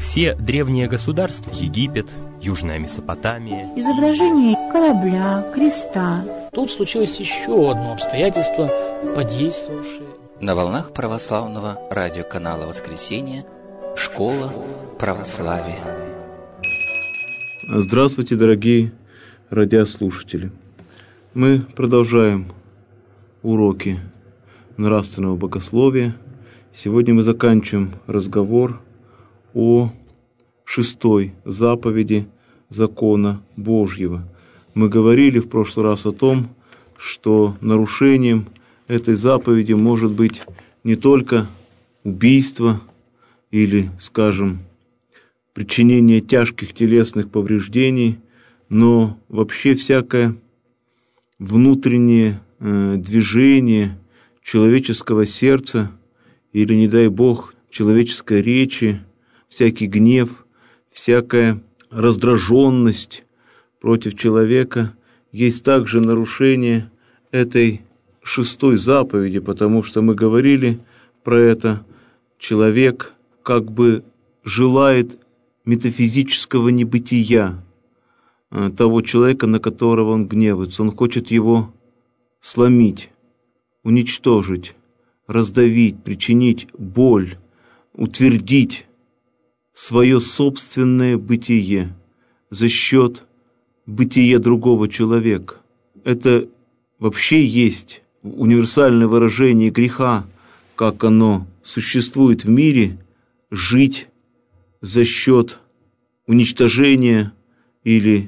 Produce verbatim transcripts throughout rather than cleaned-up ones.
Все древние государства – Египет, Южная Месопотамия. Изображение корабля, креста. Тут случилось еще одно обстоятельство, подействовавшее. На волнах православного радиоканала «Воскресенье» «Школа православия». Здравствуйте, дорогие радиослушатели. Мы продолжаем уроки нравственного богословия. Сегодня мы заканчиваем разговор о шестой заповеди закона Божьего. Мы говорили в прошлый раз о том, что нарушением этой заповеди может быть не только убийство или, скажем, причинение тяжких телесных повреждений, но вообще всякое внутреннее э, движение человеческого сердца или, не дай Бог, человеческой речи, всякий гнев, всякая раздраженность против человека есть также нарушение этой шестой заповеди, потому что мы говорили про это. Человек как бы желает метафизического небытия того человека, на которого он гневается. Он хочет его сломить, уничтожить, раздавить, причинить боль, утвердить свое собственное бытие за счет бытия другого человека. Это вообще есть универсальное выражение греха, как оно существует в мире, жить за счет уничтожения или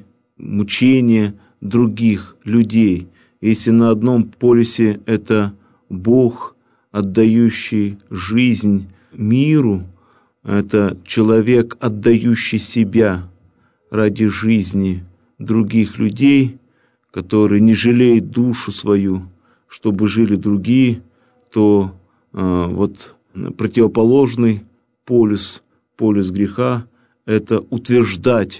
мучения других людей. Если на одном полюсе это Бог, отдающий жизнь миру, это человек, отдающий себя ради жизни других людей, который не жалеет душу свою, чтобы жили другие, то э, вот противоположный полюс, полюс греха – это утверждать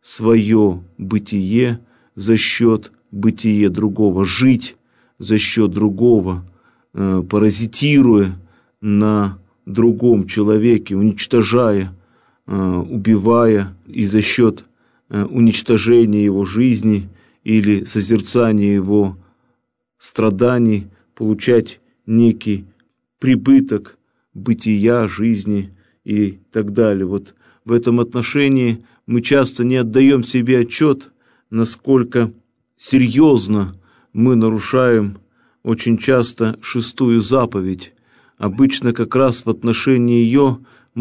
свое бытие за счет бытия другого, жить за счет другого, э, паразитируя на другом человеке, уничтожая, э, убивая, и за счет э, уничтожения его жизни или созерцания его страданий получать некий прибыток бытия, жизни и так далее. Вот в этом отношении мы часто не отдаем себе отчет, насколько серьезно мы нарушаем очень часто шестую заповедь. Обычно как раз в отношении ее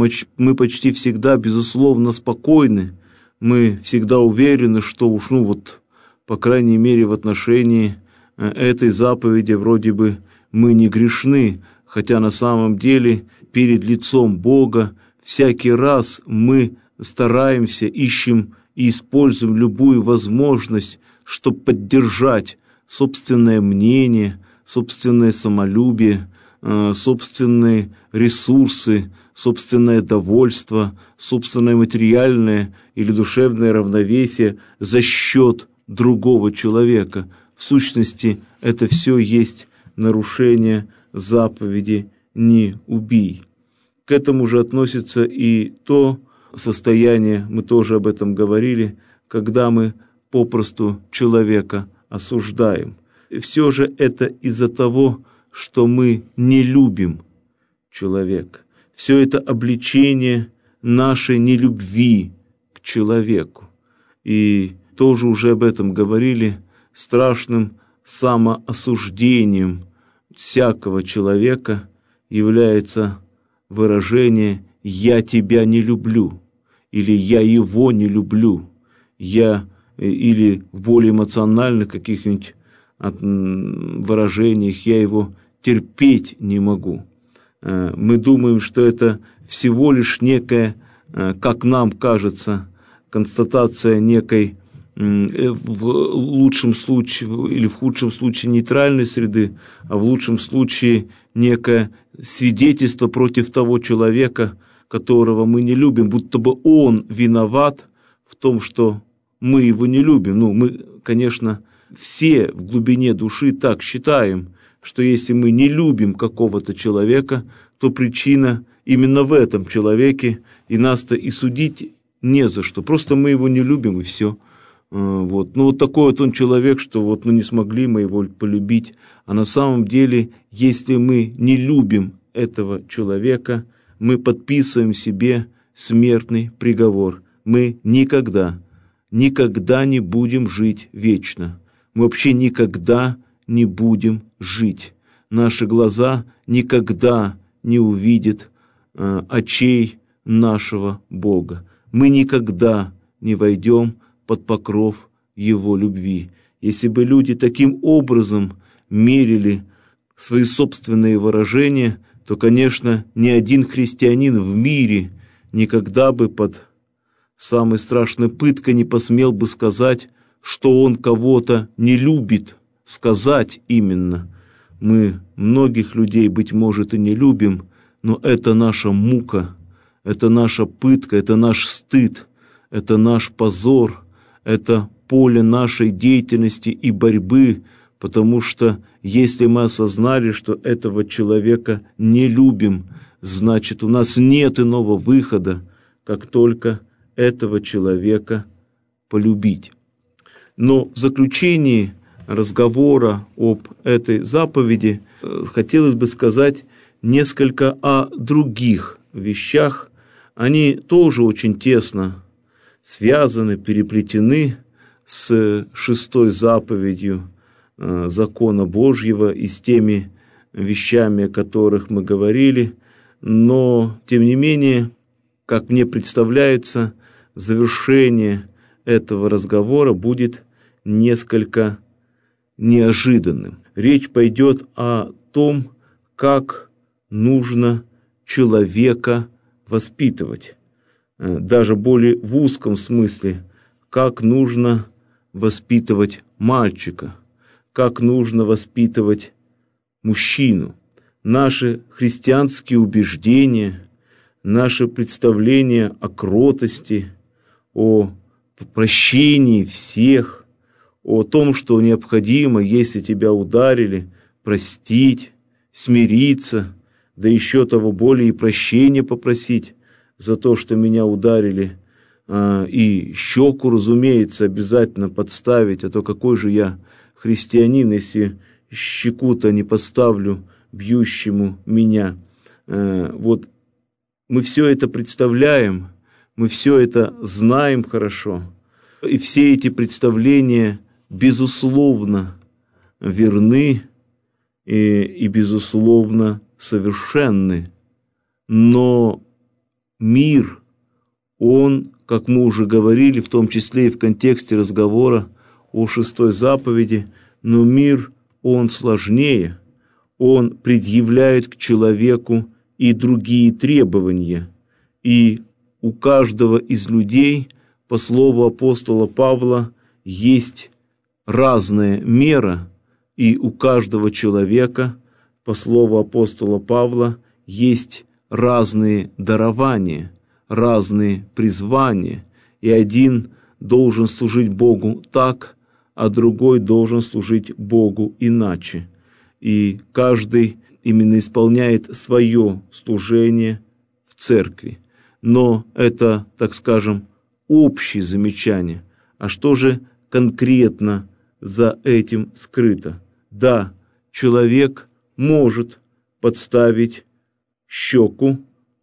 мы почти всегда, безусловно, спокойны. Мы всегда уверены, что уж, ну вот, по крайней мере, в отношении этой заповеди вроде бы мы не грешны, хотя на самом деле перед лицом Бога всякий раз мы стараемся, ищем и используем любую возможность, чтобы поддержать собственное мнение, собственное самолюбие, собственные ресурсы, собственное довольство, собственное материальное или душевное равновесие за счет другого человека. В сущности, это все есть нарушение заповеди «не убий». К этому же относится и то состояние, мы тоже об этом говорили, когда мы попросту человека осуждаем. И все же это из-за того, что мы не любим человека. Все это обличение нашей нелюбви к человеку. И тоже уже об этом говорили, страшным самоосуждением всякого человека является выражение «я тебя не люблю» или «я его не люблю», я или в более эмоциональных каких-нибудь выражениях «я его терпеть не могу». Мы думаем, что это всего лишь некая, как нам кажется, констатация некой в лучшем случае или в худшем случае нейтральной среды, а в лучшем случае некое свидетельство против того человека, которого мы не любим, будто бы он виноват в том, что мы его не любим. Ну, мы, конечно, все в глубине души так считаем, что если мы не любим какого-то человека, то причина именно в этом человеке, и нас-то и судить не за что. Просто мы его не любим, и все. Вот. Ну, вот такой вот он человек, что вот, ну, не смогли мы его полюбить. А на самом деле, если мы не любим этого человека, мы подписываем себе смертный приговор. Мы никогда, никогда не будем жить вечно. Мы вообще никогда не будем жить. Наши глаза никогда не увидят э, очей нашего Бога. Мы никогда не войдем под покров Его любви. Если бы люди таким образом мерили свои собственные выражения, то, конечно, ни один христианин в мире никогда бы под самой страшной пыткой не посмел бы сказать, что он кого-то не любит, сказать именно. Мы многих людей, быть может, и не любим, но это наша мука, это наша пытка, это наш стыд, это наш позор, это поле нашей деятельности и борьбы, потому что если мы осознали, что этого человека не любим, значит, у нас нет иного выхода, как только этого человека полюбить. Но в заключении разговора об этой заповеди хотелось бы сказать несколько о других вещах. Они тоже очень тесно связаны, переплетены с шестой заповедью закона Божьего и с теми вещами, о которых мы говорили. Но, тем не менее, как мне представляется, завершение этого разговора будет несколько неожиданным. Речь пойдет о том, как нужно человека воспитывать. Даже более в узком смысле, как нужно воспитывать мальчика, как нужно воспитывать мужчину. Наши христианские убеждения, наше представление о кротости, о прощении всех, о том, что необходимо, если тебя ударили, простить, смириться, да еще того более и прощения попросить за то, что меня ударили, и щеку, разумеется, обязательно подставить, а то какой же я христианин, если щеку-то не поставлю бьющему меня. Вот мы все это представляем, мы все это знаем хорошо, и все эти представления, безусловно, верны и, и безусловно, совершенны. Но мир, он, как мы уже говорили, в том числе и в контексте разговора о шестой заповеди, но мир, он сложнее, он предъявляет к человеку и другие требования, и у каждого из людей, по слову апостола Павла, есть разная мера, и у каждого человека, по слову апостола Павла, есть разные дарования, разные призвания, и один должен служить Богу так, а другой должен служить Богу иначе. И каждый именно исполняет свое служение в церкви. Но это, так скажем, общие замечания. А что же конкретно за этим скрыто? Да, человек может подставить щеку,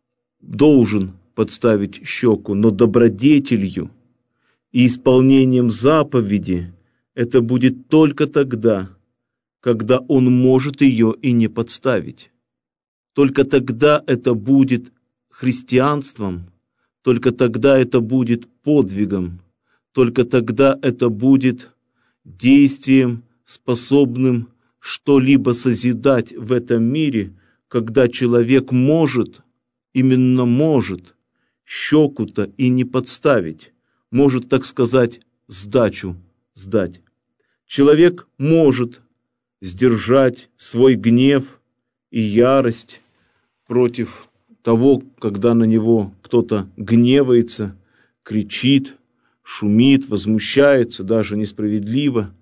должен подставить щеку, но добродетелью и исполнением заповеди это будет только тогда, когда он может ее и не подставить. Только тогда это будет христианством, только тогда это будет подвигом, только тогда это будет действием, способным что-либо созидать в этом мире, когда человек может, именно может, щеку-то и не подставить, может, так сказать, сдачу сдать. Человек может сдержать свой гнев и ярость против того, когда на него кто-то гневается, кричит, шумит, возмущается, даже несправедливо.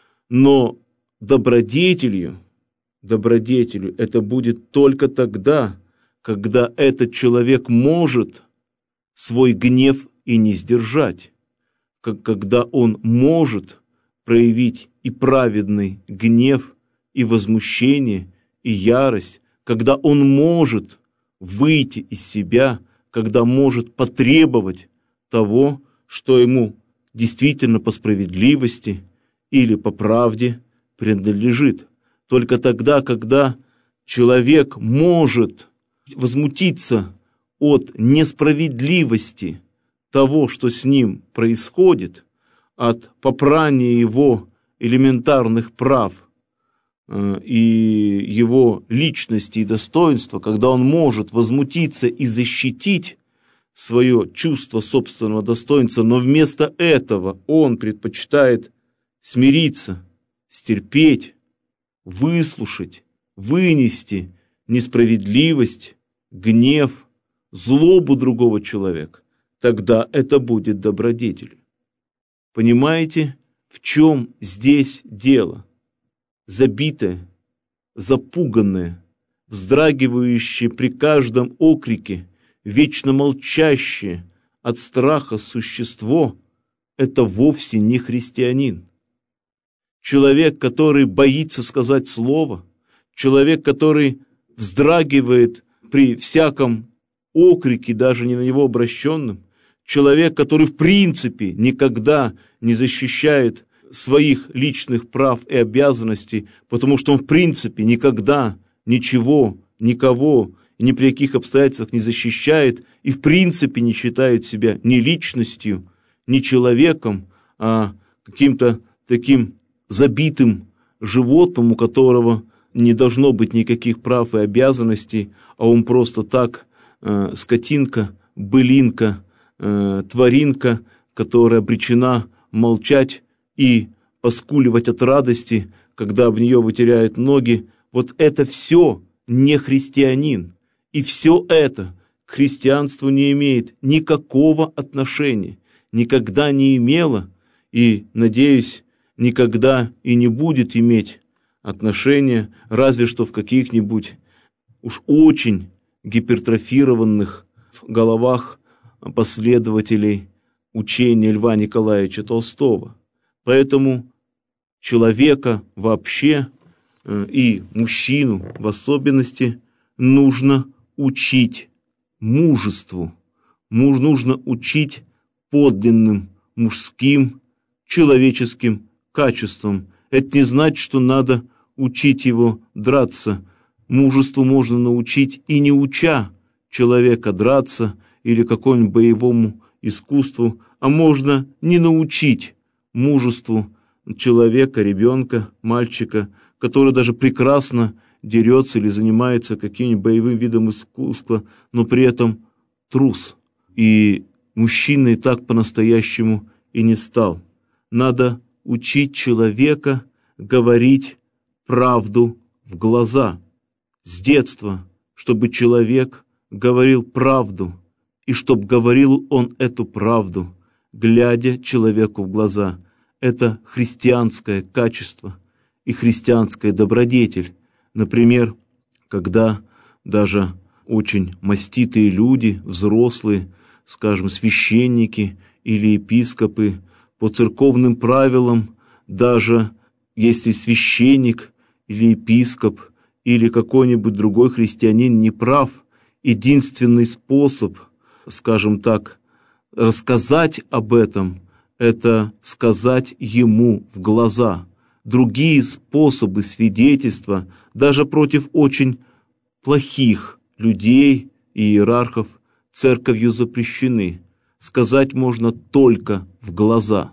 Но добродетелью, добродетелью это будет только тогда, когда этот человек может свой гнев и не сдержать, как когда он может проявить и праведный гнев, и возмущение, и ярость, когда он может выйти из себя, когда может потребовать того, что ему действительно по справедливости или по правде принадлежит. Только тогда, когда человек может возмутиться от несправедливости того, что с ним происходит, от попрания его элементарных прав э, и его личности и достоинства, когда он может возмутиться и защитить свое чувство собственного достоинства, но вместо этого он предпочитает смириться, стерпеть, выслушать, вынести несправедливость, гнев, злобу другого человека, тогда это будет добродетель. Понимаете, в чем здесь дело? Забитое, запуганное, вздрагивающее при каждом окрике, вечно молчащее от страха существо – это вовсе не христианин. Человек, который боится сказать слово, человек, который вздрагивает при всяком окрике, даже не на него обращенном, человек, который в принципе никогда не защищает своих личных прав и обязанностей, потому что он в принципе никогда ничего, никого и ни при каких обстоятельствах не защищает и в принципе не считает себя ни личностью, ни человеком, а каким-то таким забитым животным, у которого не должно быть никаких прав и обязанностей, а он просто так э, скотинка, былинка, э, тваринка, которая обречена молчать и поскуливать от радости, когда об нее вытирают ноги. Вот это все не христианин. И все это к христианству не имеет никакого отношения, никогда не имело и, надеюсь, никогда и не будет иметь отношения, разве что в каких-нибудь уж очень гипертрофированных головах последователей учения Льва Николаевича Толстого. Поэтому человека вообще и мужчину в особенности нужно учить мужеству, нужно учить подлинным мужским человеческим качествам. Это не значит, что надо учить его драться. Мужеству можно научить и не уча человека драться или какому-нибудь боевому искусству, а можно не научить мужеству человека, ребенка, мальчика, который даже прекрасно дерется или занимается каким-нибудь боевым видом искусства, но при этом трус. И мужчиной так по-настоящему и не стал. Надо учить человека говорить правду в глаза. С детства, чтобы человек говорил правду, и чтобы говорил он эту правду, глядя человеку в глаза. Это христианское качество и христианская добродетель. Например, когда даже очень маститые люди, взрослые, скажем, священники или епископы, по церковным правилам, даже если священник или епископ или какой-нибудь другой христианин не прав, единственный способ, скажем так, рассказать об этом, это сказать ему в глаза. Другие способы свидетельства, даже против очень плохих людей и иерархов, церковью запрещены. Сказать можно только в глаза,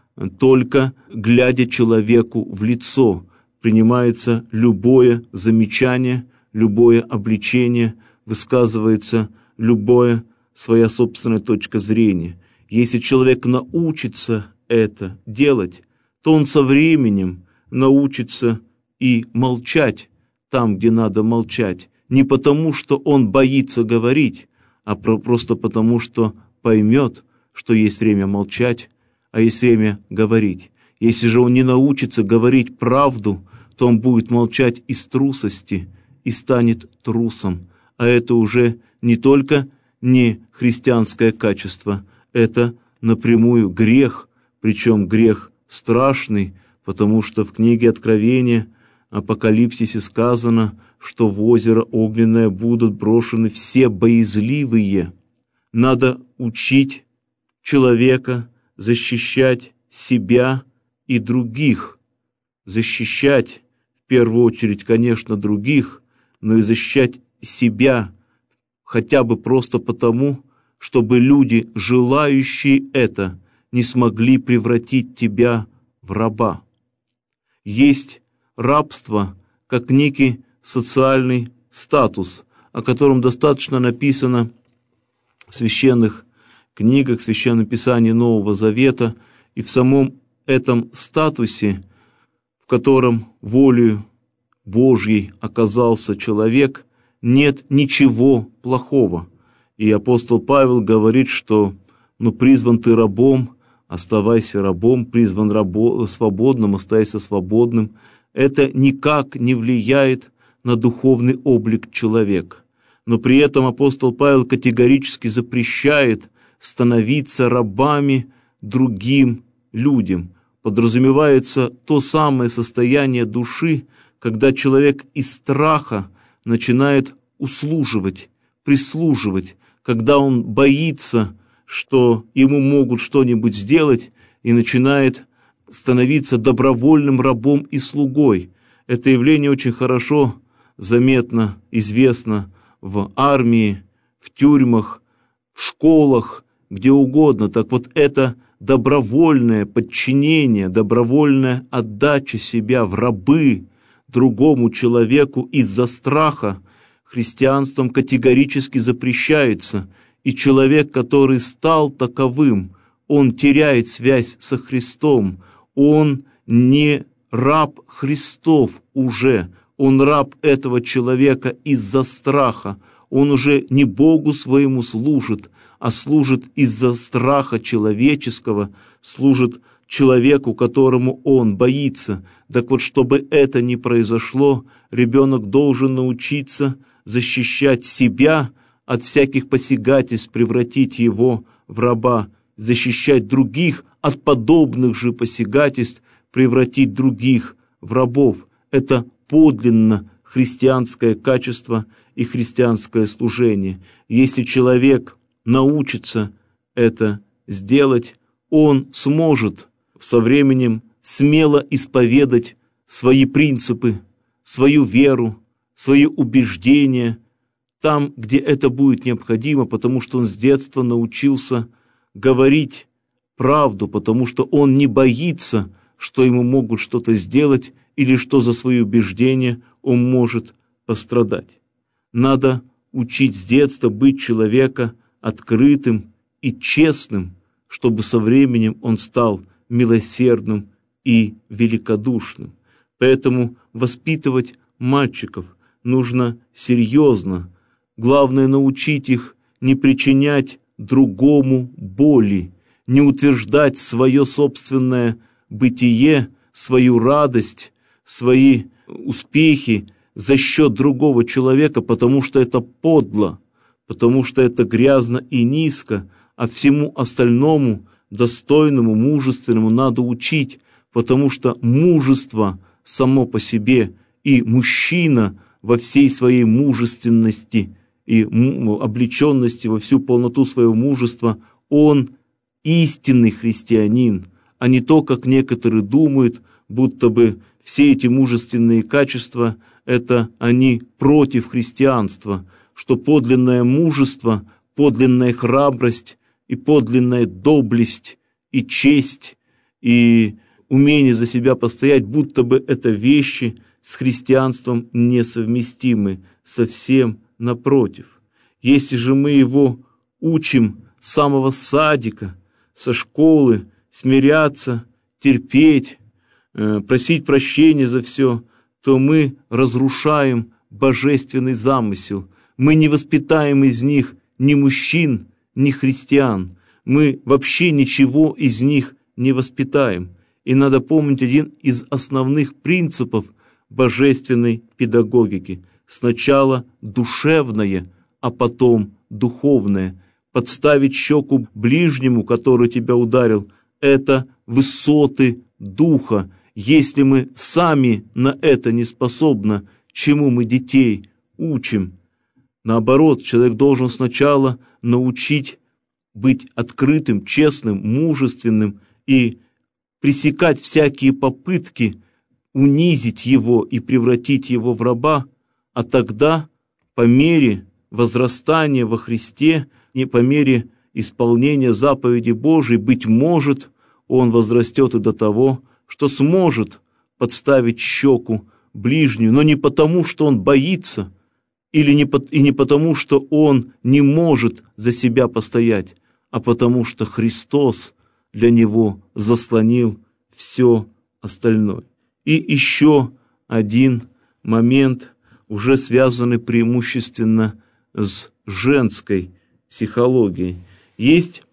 только глядя человеку в лицо, принимается любое замечание, любое обличение, высказывается любое своя собственная точка зрения. Если человек научится это делать, то он со временем научится и молчать там, где надо молчать, не потому, что он боится говорить, а просто потому, что поймет, что есть время молчать, а есть время говорить. Если же он не научится говорить правду, то он будет молчать из трусости и станет трусом. а это уже не только не христианское качество, это напрямую грех, причем грех страшный, потому что в книге Откровения, Апокалипсисе сказано, что в озеро огненное будут брошены все боязливые. Надо учить человека защищать себя и других, защищать в первую очередь, конечно, других, но и защищать себя, хотя бы просто потому, чтобы люди, желающие это, не смогли превратить тебя в раба. Есть рабство как некий социальный статус, о котором достаточно написано в священных книгах, в Священном Писании Нового Завета, и в самом этом статусе, в котором волею Божьей оказался человек, нет ничего плохого. И апостол Павел говорит, что ну, призван ты рабом, оставайся рабом, призван рабо, свободным, оставайся свободным. Это никак не влияет на духовный облик человека. Но при этом апостол Павел категорически запрещает становиться рабами другим людям. Подразумевается то самое состояние души, когда человек из страха начинает услуживать, прислуживать, когда он боится, что ему могут что-нибудь сделать, и начинает становиться добровольным рабом и слугой. Это явление очень хорошо заметно, известно в армии, в тюрьмах, в школах, где угодно. Так вот, это добровольное подчинение, добровольная отдача себя в рабы другому человеку из-за страха христианством категорически запрещается, и человек, который стал таковым, он теряет связь со Христом, он не раб Христов уже, он раб этого человека из-за страха, он уже не Богу своему служит, а служит из-за страха человеческого, служит человеку, которому он боится. Так вот, чтобы это не произошло, ребенок должен научиться защищать себя от всяких посягательств, превратить его в раба, защищать других от подобных же посягательств, превратить других в рабов. Это подлинно христианское качество и христианское служение. Если человек научится это сделать, он сможет со временем смело исповедать свои принципы, свою веру, свои убеждения там, где это будет необходимо, потому что он с детства научился говорить правду, потому что он не боится, что ему могут что-то сделать или что за свои убеждения он может пострадать. Надо учить с детства быть человека открытым и честным, чтобы со временем он стал милосердным и великодушным. Поэтому воспитывать мальчиков нужно серьезно. Главное научить их не причинять другому боли, не утверждать свое собственное бытие, свою радость, свои успехи за счет другого человека, потому что это подло, потому что это грязно и низко, а всему остальному, достойному, мужественному надо учить, потому что мужество само по себе и мужчина во всей своей мужественности и облеченности, во всю полноту своего мужества, он истинный христианин, а не то, как некоторые думают, будто бы все эти мужественные качества – это они против христианства, что подлинное мужество, подлинная храбрость и подлинная доблесть и честь и умение за себя постоять, будто бы это вещи с христианством несовместимы, совсем напротив. Если же мы его учим с самого садика, со школы, смиряться, терпеть, просить прощения за все, то мы разрушаем божественный замысел. Мы не воспитаем из них ни мужчин, ни христиан. Мы вообще ничего из них не воспитаем. И надо помнить один из основных принципов божественной педагогики. сначала душевное, а потом духовное. Подставить щеку ближнему, который тебя ударил, это высоты духа. Если мы сами на это не способны, чему мы детей учим? Наоборот, человек должен сначала научить быть открытым, честным, мужественным и пресекать всякие попытки унизить его и превратить его в раба, а тогда по мере возрастания во Христе, не по мере исполнения заповеди Божией, быть может, он возрастет и до того, что сможет подставить щеку ближнюю, но не потому, что он боится, или не, и не потому, что он не может за себя постоять, а потому что Христос для него заслонил все остальное. И еще один момент, уже связанный преимущественно с женской психологией. Есть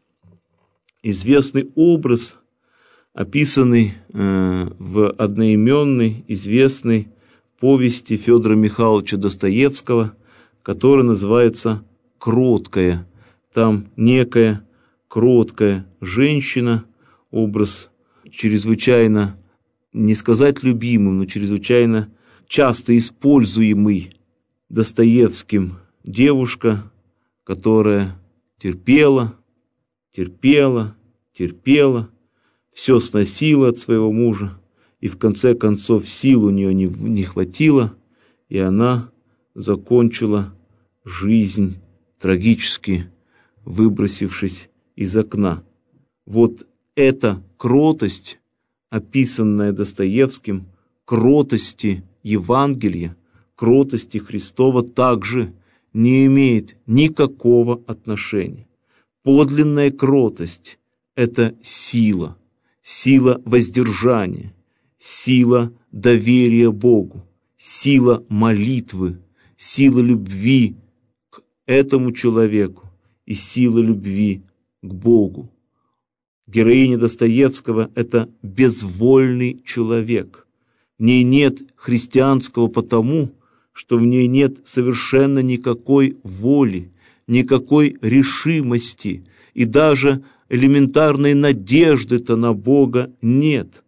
известный образ, описанный э, в одноименной известной повести Федора Михайловича Достоевского, которая называется «Кроткая». Там некая кроткая женщина, образ чрезвычайно, не сказать любимым, но чрезвычайно часто используемый Достоевским, девушка, которая терпела, терпела, терпела, все сносила от своего мужа, и в конце концов сил у нее не, не хватило, и она закончила жизнь трагически, выбросившись из окна. Вот эта кротость, описанная Достоевским, кротости Евангелия, кротости Христова, также не имеет никакого отношения. Подлинная кротость – это сила, сила воздержания, сила доверия Богу, сила молитвы, сила любви к этому человеку и сила любви к Богу. Героиня Достоевского – это безвольный человек. В ней нет христианского потому, что в ней нет совершенно никакой воли, никакой решимости, и даже элементарной надежды-то на Бога нет.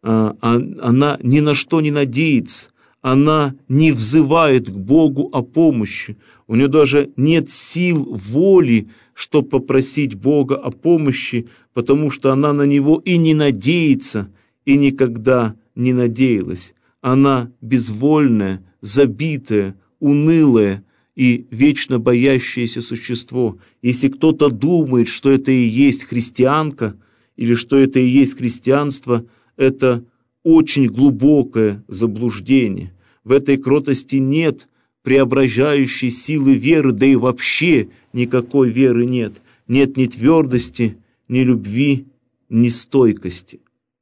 Она ни на что не надеется, она не взывает к Богу о помощи, у нее даже нет сил, воли, чтобы попросить Бога о помощи, потому что она на Него и не надеется, и никогда не надеялась. Она безвольная, забитая, унылая и вечно боящееся существо. Если кто-то думает, что это и есть христианка, или что это и есть христианство, это очень глубокое заблуждение. В этой кротости нет преображающей силы веры, да и вообще никакой веры нет. Нет ни твердости, ни любви, ни стойкости.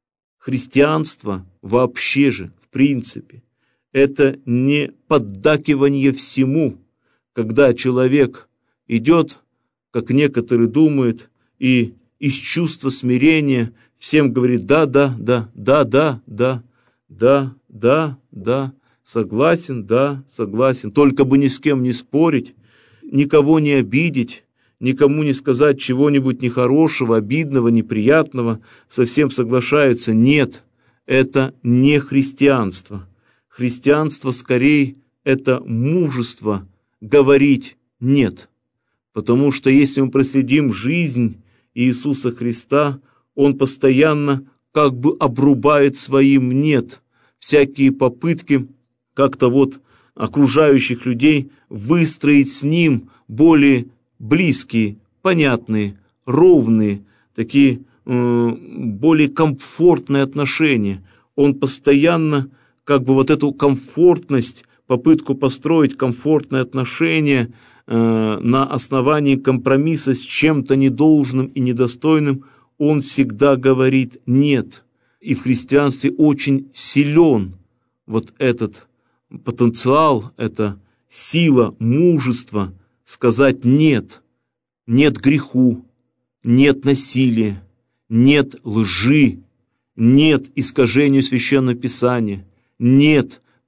Христианство вообще же, в принципе, это не поддакивание всему, когда человек идет, как некоторые думают, и из чувства смирения всем говорит «да, да, да, да, да, да, да, да, да, согласен, да, согласен, только бы ни с кем не спорить, никого не обидеть, никому не сказать чего-нибудь нехорошего, обидного, неприятного, совсем соглашаются». Нет, это не христианство. Христианство скорее это мужество говорить «нет». Потому что если мы проследим жизнь Иисуса Христа, Он постоянно как бы обрубает своим «нет» всякие попытки как-то вот окружающих людей выстроить с Ним более близкие, понятные, ровные, такие э, более комфортные отношения. Он постоянно как бы вот эту комфортность, попытку построить комфортные отношения э, на основании компромисса с чем-то недолжным и недостойным, он всегда говорит «нет». И в христианстве очень силен вот этот потенциал, эта сила, мужество сказать «нет». Нет греху, нет насилия, нет лжи, нет искажению Священного Писания, нет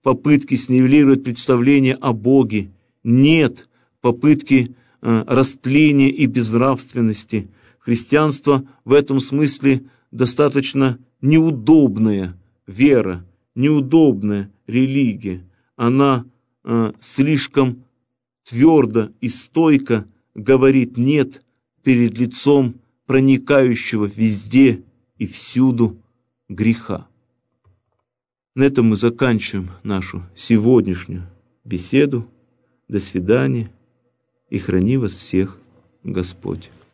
попытки снивелировать представление о Боге, нет попытки э, растления и безнравственности. Христианство в этом смысле достаточно неудобная вера, неудобная религия. Она э, слишком твердо и стойко говорит «нет» перед лицом проникающего везде и всюду греха. На этом мы заканчиваем нашу сегодняшнюю беседу. До свидания, и храни вас всех Господь.